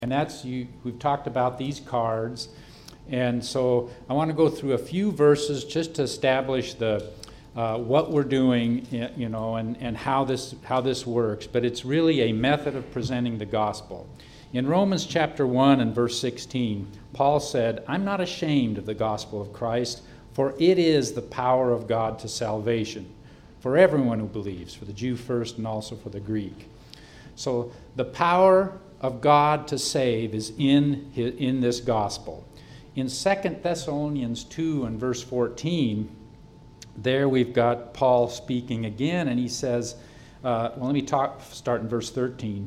And we've talked about these cards. And so I want to go through a few verses just to establish what we're doing, and how this works. But it's really a method of presenting the gospel. In Romans chapter 1 and verse 16, Paul said, "I'm not ashamed of the gospel of Christ, for it is the power of God to salvation for everyone who believes, for the Jew first and also for the Greek." So the power of God to save is in this gospel. In 2 Thessalonians 2 and verse 14, there we've got Paul speaking again, and he says, let me start in verse 13.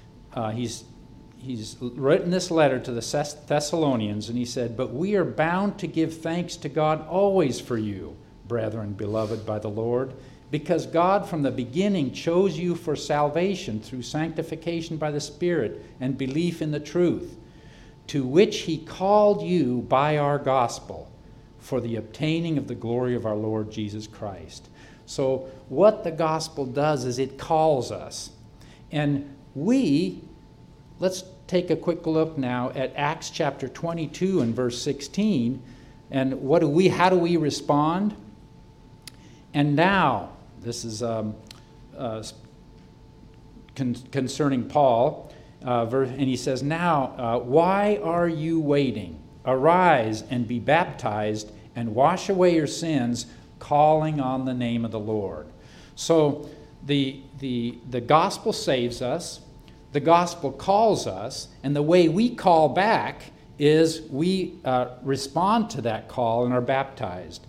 He's written this letter to the Thessalonians, and he said, "But we are bound to give thanks to God always for you, brethren, beloved by the Lord, because God from the beginning chose you for salvation through sanctification by the Spirit and belief in the truth, to which he called you by our gospel, for the obtaining of the glory of our Lord Jesus Christ." So what the gospel does is it calls us. And let's take a quick look now at Acts chapter 22 and verse 16. And how do we respond? "And now," this is concerning Paul, and he says, "Now, why are you waiting? Arise and be baptized and wash away your sins, calling on the name of the Lord." So the gospel saves us, the gospel calls us, and the way we call back is we respond to that call and are baptized.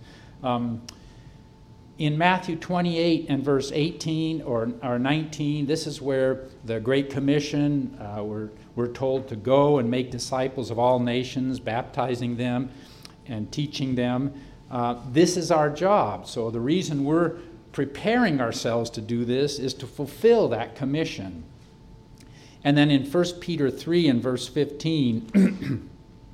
In Matthew 28 and verse 18 or 19, this is where the Great Commission, we're told to go and make disciples of all nations, baptizing them and teaching them. This is our job. So the reason we're preparing ourselves to do this is to fulfill that commission. And then in 1 Peter 3 and verse 15,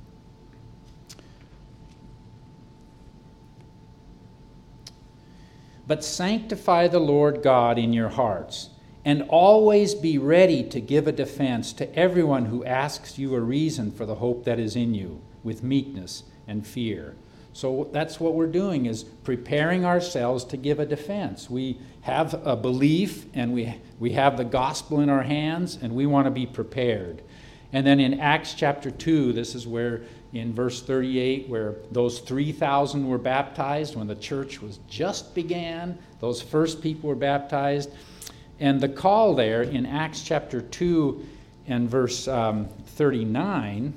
"But sanctify the Lord God in your hearts, and always be ready to give a defense to everyone who asks you a reason for the hope that is in you, with meekness and fear." So that's what we're doing, is preparing ourselves to give a defense. We have a belief, and we have the gospel in our hands, and we want to be prepared. And then in Acts chapter 2, this is where, in verse 38, where those 3,000 were baptized when the church was just began. Those first people were baptized. And the call there in Acts chapter 2 and verse 39,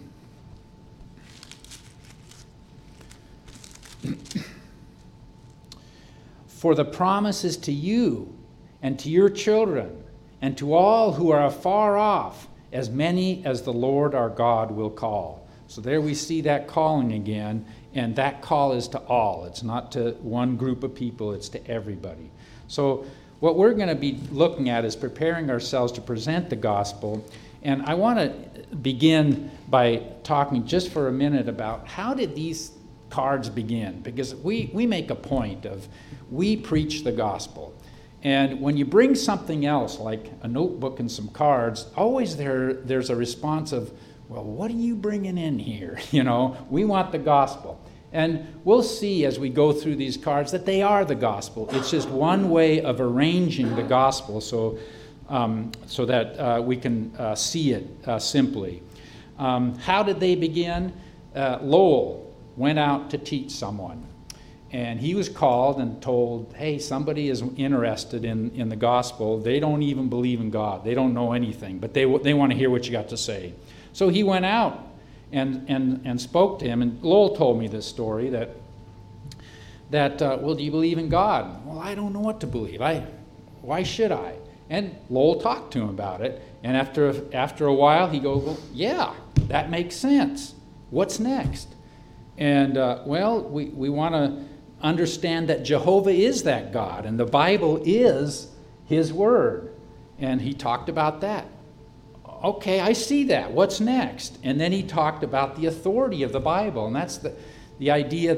"For the promise is to you and to your children and to all who are afar off, as many as the Lord our God will call." So there we see that calling again, and that call is to all. It's not to one group of people, it's to everybody. So what we're going to be looking at is preparing ourselves to present the gospel. And I want to begin by talking just for a minute about how did these cards begin? Because we make a point of, we preach the gospel. And when you bring something else, like a notebook and some cards, always there's a response of, "Well, what are you bringing in here?" We want the gospel. And we'll see as we go through these cards that they are the gospel. It's just one way of arranging the gospel so that we can see it simply. How did they begin? Lowell went out to teach someone. And he was called and told, "Hey, somebody is interested in the gospel. They don't even believe in God. They don't know anything, but they want to hear what you got to say." So he went out and spoke to him. And Lowell told me this story that "Well, do you believe in God?" "Well, I don't know what to believe. Why should I?" And Lowell talked to him about it. And after a while, he goes, "Well, yeah, that makes sense. What's next?" And we want to understand that Jehovah is that God, and the Bible is his word. And he talked about that. Okay, I see that. What's next? And then he talked about the authority of the Bible, and that's the idea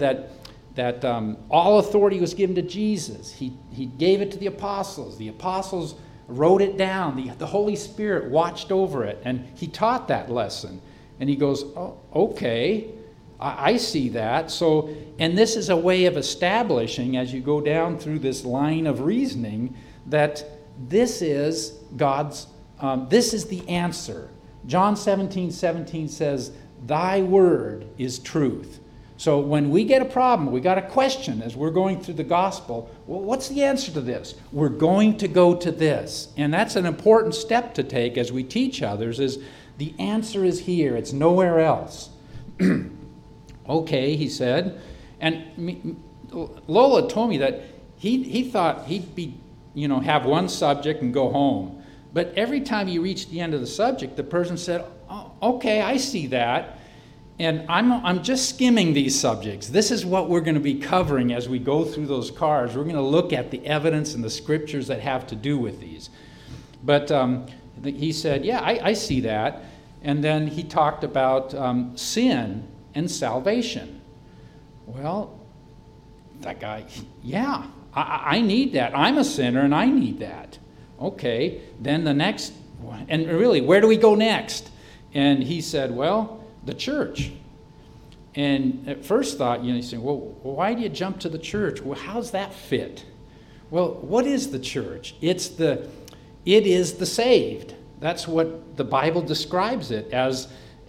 that all authority was given to Jesus. He gave it to the apostles. The apostles wrote it down. The Holy Spirit watched over it, and he taught that lesson. And he goes, oh, okay, I see that. So, and this is a way of establishing, as you go down through this line of reasoning, that this is God's, this is the answer. John 17:17 says, thy word is truth. So when we get a problem, we got a question as we're going through the gospel, well, what's the answer to this? We're going to go to this. And that's an important step to take as we teach others, is the answer is here. It's nowhere else. Okay, he said. And Lola told me that he thought he'd be, have one subject and go home. But every time he reached the end of the subject, the person said, oh, okay, I see that. And I'm just skimming these subjects. This is what we're going to be covering as we go through those cards. We're going to look at the evidence and the scriptures that have to do with these. But he said, yeah, I see that. And then he talked about sin and salvation. Well, that guy, yeah, I need that. I'm a sinner and I need that. Okay, then the next, and really, where do we go next? And he said, well, the church. And at first thought, you say, well, why do you jump to the church? Well, how's that fit? Well, what is the church? It is the saved. That's what the Bible describes it as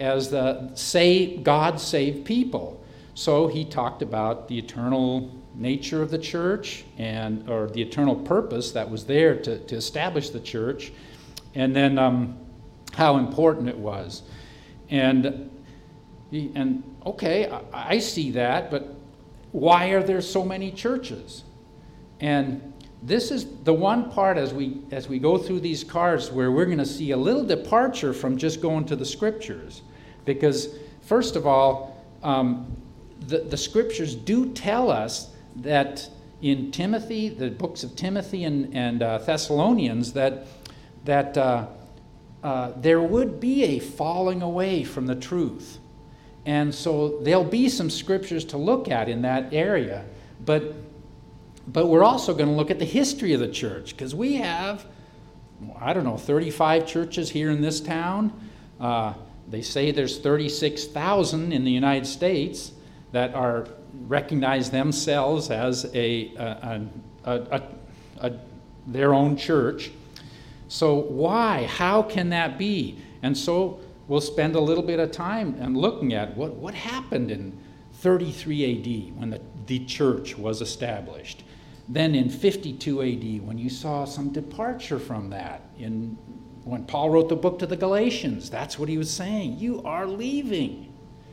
the God saved people. So he talked about the eternal nature of the church, or the eternal purpose that was there to establish the church, and then how important it was. And okay, I see that, but why are there so many churches? And this is the one part as we go through these cards where we're going to see a little departure from just going to the scriptures. Because first of all, the scriptures do tell us that in Timothy, the books of Timothy and Thessalonians, that there would be a falling away from the truth. And so there'll be some scriptures to look at in that area. But we're also going to look at the history of the church, because we have, 35 churches here in this town. They say there's 36,000 in the United States that recognize themselves as their own church. So why? How can that be? And so we'll spend a little bit of time and looking at what happened in 33 AD when the church was established. Then in 52 AD, when you saw some departure from that, when Paul wrote the book to the Galatians, that's what he was saying. You are leaving.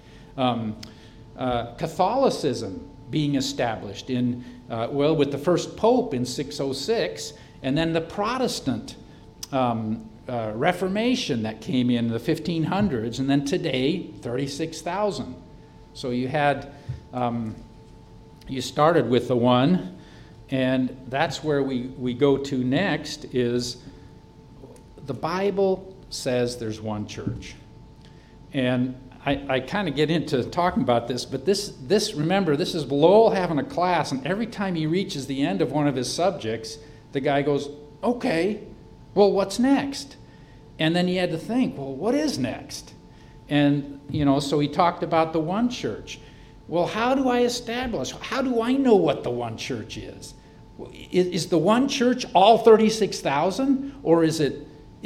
Catholicism being established with the first pope in 606, and then the Protestant Reformation that came in the 1500s, and then today 36,000. So you had you started with the one, and that's where we go to next. Is the Bible says there's one church. And I kind of get into talking about this, but this remember, this is Lowell having a class, and every time he reaches the end of one of his subjects, the guy goes, okay, well, what's next? And then he had to think, well, what is next? And, so he talked about the one church. Well, how do I know what the one church is? Is the one church all 36,000? Or is it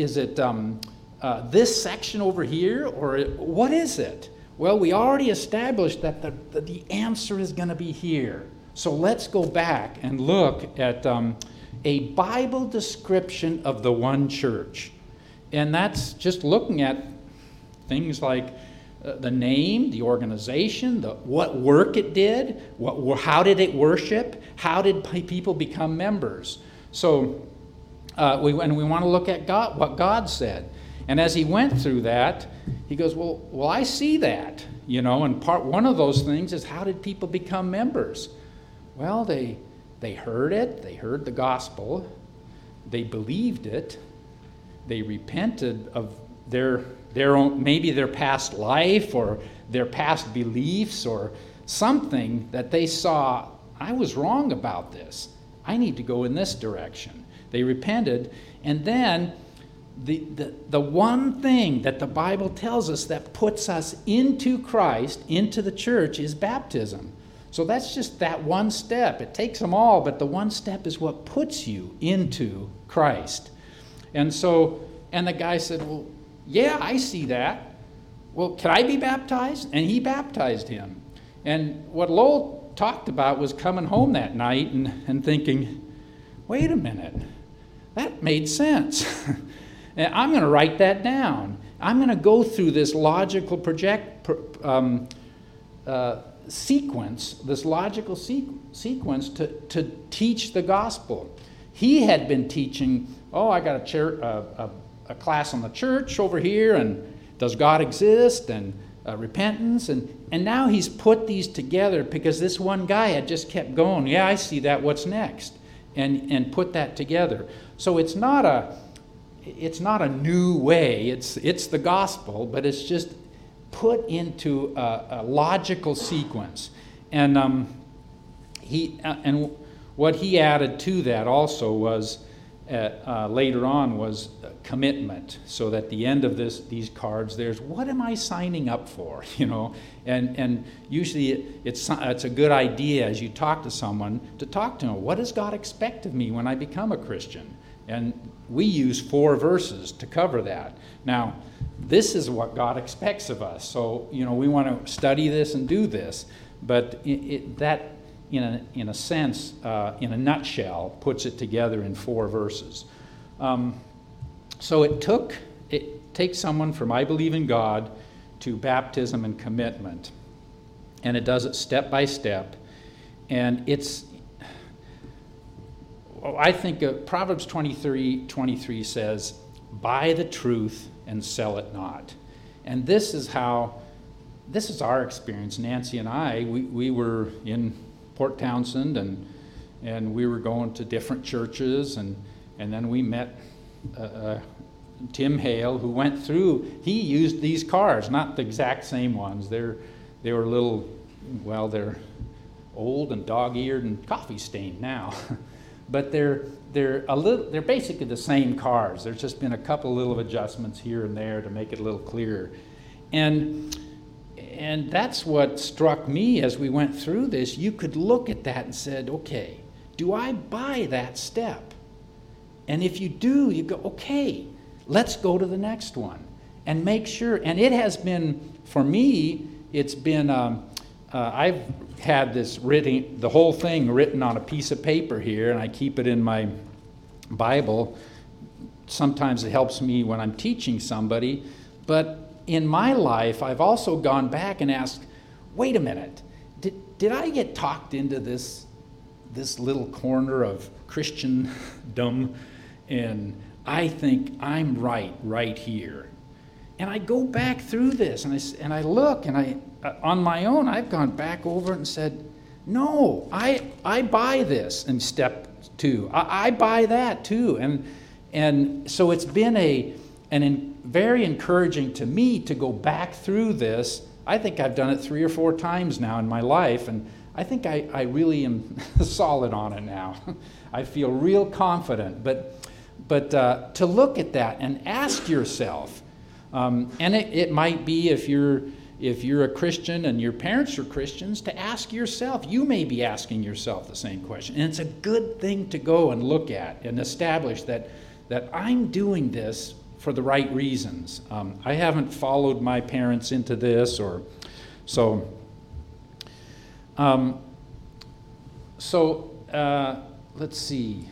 this section over here? Or what is it? Well, we already established that the answer is going to be here. So let's go back and look at a Bible description of the one church. And that's just looking at things like the name, the organization, what work it did, how did it worship, how did people become members. So we want to look at God, what God said. And as he went through that, he goes, well, I see that, and one of those things is, how did people become members? Well, they heard it, they heard the gospel, they believed it, they repented of their own, maybe their past life or their past beliefs or something that they saw, I was wrong about this. I need to go in this direction. They repented. And then the one thing that the Bible tells us that puts us into Christ, into the church, is baptism. So that's just that one step. It takes them all, but the one step is what puts you into Christ. And the guy said, well, yeah, I see that. Well, can I be baptized? And he baptized him. And what Lowell talked about was coming home that night and thinking, wait a minute, that made sense. And I'm going to write that down. I'm going to go through this logical sequence to teach the gospel. He had been teaching, I got a class on the church over here, and does God exist, and repentance, and now he's put these together because this one guy had just kept going, yeah, I see that, what's next? And put that together. So it's not a new way, it's the gospel, but it's just put into a logical sequence. And what he added to that also was later on was commitment. So that at the end of these cards, there's what am I signing up for, And usually it's a good idea as you talk to someone to talk to them. What does God expect of me when I become a Christian? And we use 4 verses to cover that. Now, this is what God expects of us. So, we want to study this and do this. But that, in a sense, in a nutshell, puts it together in 4 verses. So it takes someone from I believe in God to baptism and commitment. And it does it step by step. And I think Proverbs 23 says, buy the truth and sell it not. And this is our experience. Nancy and I, we were in Port Townsend, and we were going to different churches, and then we met Tim Hale, who went through, he used these cards, not the exact same ones. They were a little, they're old and dog-eared and coffee-stained now. But they're basically the same cards. There's just been a couple little adjustments here and there to make it a little clearer. And that's what struck me as we went through this. You could look at that and said, okay, do I buy that step? And if you do, you go, okay, let's go to the next one and make sure. And it has been, for me, it's been, I've had this written, the whole thing written on a piece of paper here, and I keep it in my Bible. Sometimes it helps me when I'm teaching somebody. But in my life, I've also gone back and asked, wait a minute, did I get talked into this little corner of Christendom, and I think I'm right here? And I go back through this, and I look, and on my own, I've gone back over it and said, no, I buy this in step 2. I buy that too. And so it's been very encouraging to me to go back through this. I think I've done it 3 or 4 times now in my life, and I think I really am solid on it now. I feel real confident. But to look at that and ask yourself, and it might be if you're a Christian and your parents are Christians, to ask yourself. You may be asking yourself the same question. And it's a good thing to go and look at and establish that I'm doing this for the right reasons. I haven't followed my parents into this or so. Let's see.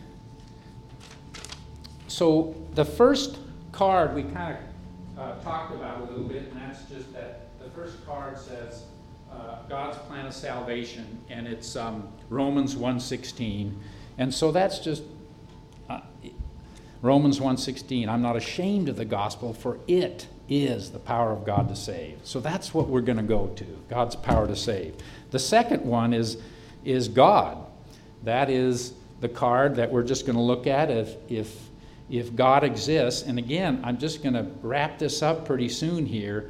So the first card we kind of talked about a little bit, and that's just that the first card says God's plan of salvation, and it's Romans 1:16. And so that's just Romans 1:16. I'm not ashamed of the gospel, for it is the power of God to save. So that's what we're going to go to, God's power to save. The second one is God. That is the card that we're just going to look at if God exists. And again, I'm just going to wrap this up pretty soon here,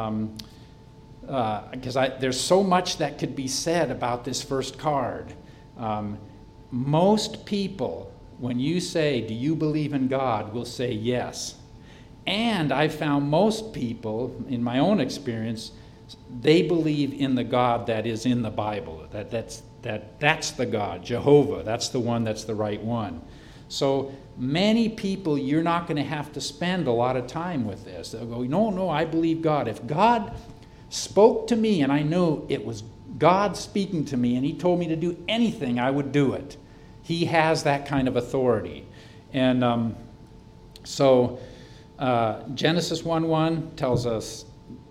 because there's so much that could be said about this first card. Most people when you say, do you believe in God, will say yes. And I found most people, in my own experience, they believe in the God that is in the Bible. That's the God, Jehovah. That's the one that's the right one. So many people, you're not going to have to spend a lot of time with this. They'll go, no, I believe God. If God spoke to me and I knew it was God speaking to me and he told me to do anything, I would do it. He has that kind of authority. And Genesis 1:1 tells us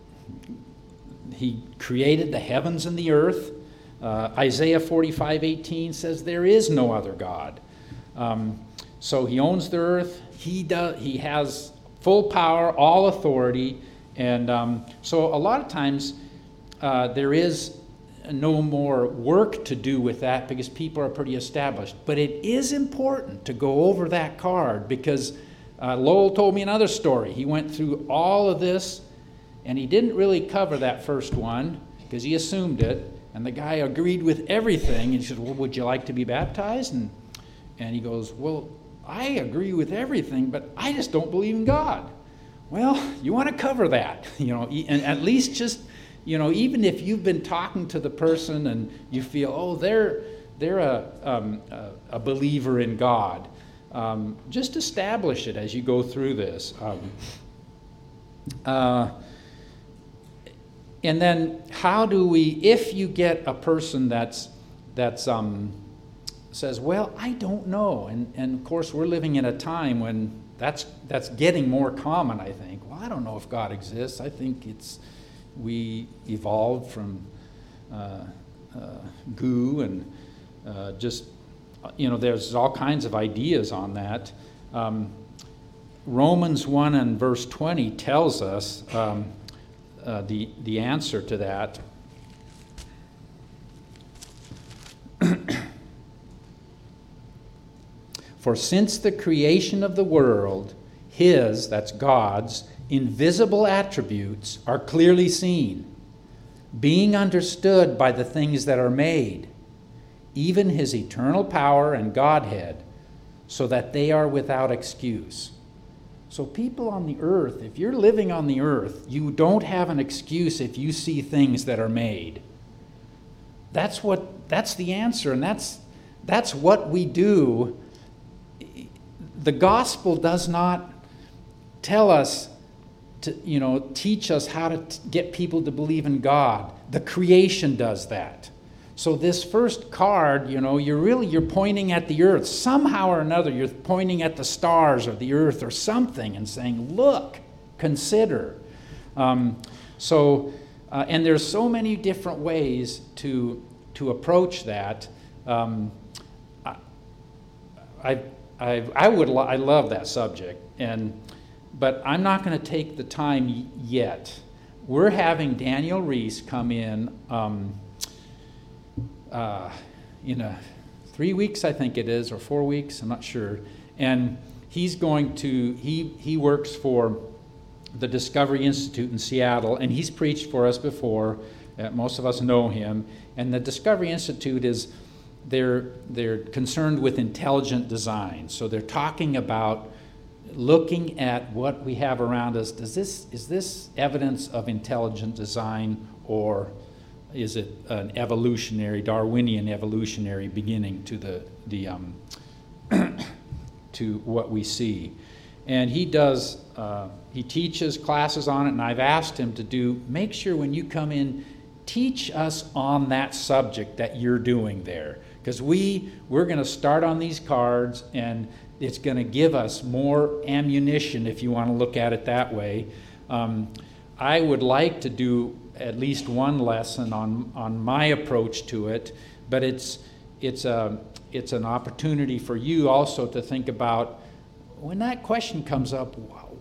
he created the heavens and the earth. Isaiah 45:18 says there is no other God. So he owns the earth. He has full power, all authority. And so a lot of times there is no more work to do with that because people are pretty established. But it is important to go over that card because Lowell told me another story. He went through all of this and he didn't really cover that first one because he assumed it. And the guy agreed with everything. And he said, well, would you like to be baptized? And he goes, well, I agree with everything, but I just don't believe in God. Well, you want to cover that, and at least just, even if you've been talking to the person and you feel, oh, they're a believer in God, just establish it as you go through this. And then how do we, if you get a person that's says, well, I don't know, and of course we're living in a time when that's getting more common, I think. Well, I don't know if God exists. I think we evolved from goo and there's all kinds of ideas on that. Romans 1 and verse 20 tells us the answer to that. For since the creation of the world, his, that's God's, invisible attributes are clearly seen, being understood by the things that are made, even his eternal power and Godhead, so that they are without excuse. So people on the earth, if you're living on the earth, you don't have an excuse if you see things that are made. That's the answer, and that's what we do. The gospel does not tell us to, teach us how to get people to believe in God. The creation does that. So this first card, you're pointing at the earth. Somehow or another, you're pointing at the stars or the earth or something and saying, look, consider. And there's so many different ways to approach that. I love that subject, but I'm not going to take the time yet. We're having Daniel Reese come in 3 weeks, I think it is, or 4 weeks, I'm not sure. And he's going to, he works for the Discovery Institute in Seattle, and he's preached for us before. Most of us know him. And the Discovery Institute is, they're concerned with intelligent design. So they're talking about looking at what we have around us. Is this evidence of intelligent design, or is it an Darwinian evolutionary beginning to the to what we see? And he does. He teaches classes on it, and I've asked him to make sure when you come in, teach us on that subject that you're doing there. Because we're going to start on these cards, and it's going to give us more ammunition, if you want to look at it that way. I would like to do at least one lesson on my approach to it, but it's an opportunity for you also to think about when that question comes up.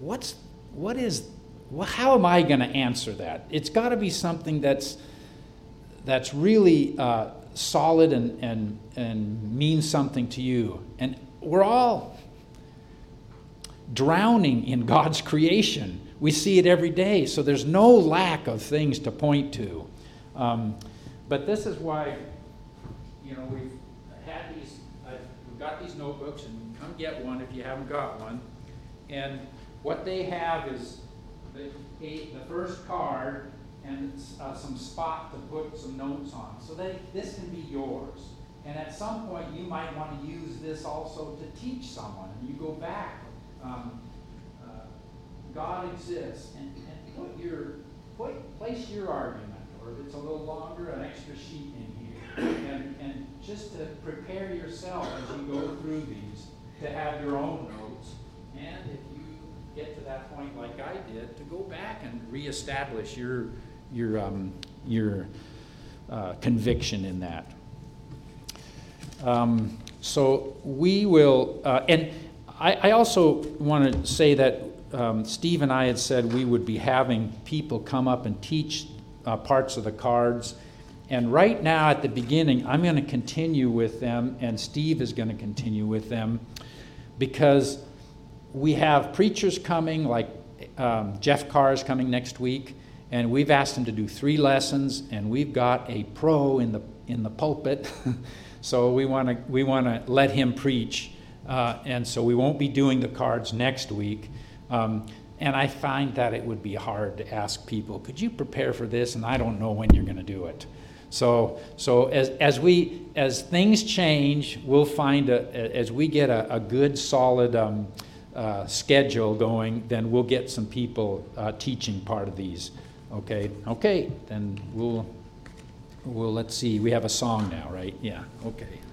How am I going to answer that? It's got to be something that's really solid and means something to you. And we're all drowning in God's creation. We see it every day, so there's no lack of things to point to. But this is why, we've got these notebooks, and come get one if you haven't got one. And what they have is the first card and some spot to put some notes on. So this can be yours. And at some point, you might want to use this also to teach someone. And you go back, God exists, and place your argument, or if it's a little longer, an extra sheet in here. And just to prepare yourself as you go through these, to have your own notes. And if you get to that point like I did, to go back and reestablish your conviction in that. So we will, and I also want to say that Steve and I had said we would be having people come up and teach parts of the cards. And right now at the beginning, I'm going to continue with them, and Steve is going to continue with them, because we have preachers coming, like Jeff Carr is coming next week, and we've asked him to do 3 lessons, and we've got a pro in the pulpit, so we want to let him preach, and so we won't be doing the cards next week. And I find that it would be hard to ask people, could you prepare for this? And I don't know when you're going to do it. So as things change, we'll find as we get a good solid schedule going, then we'll get some people teaching part of these. Okay. Then we'll let's see. We have a song now, right? Yeah. Okay.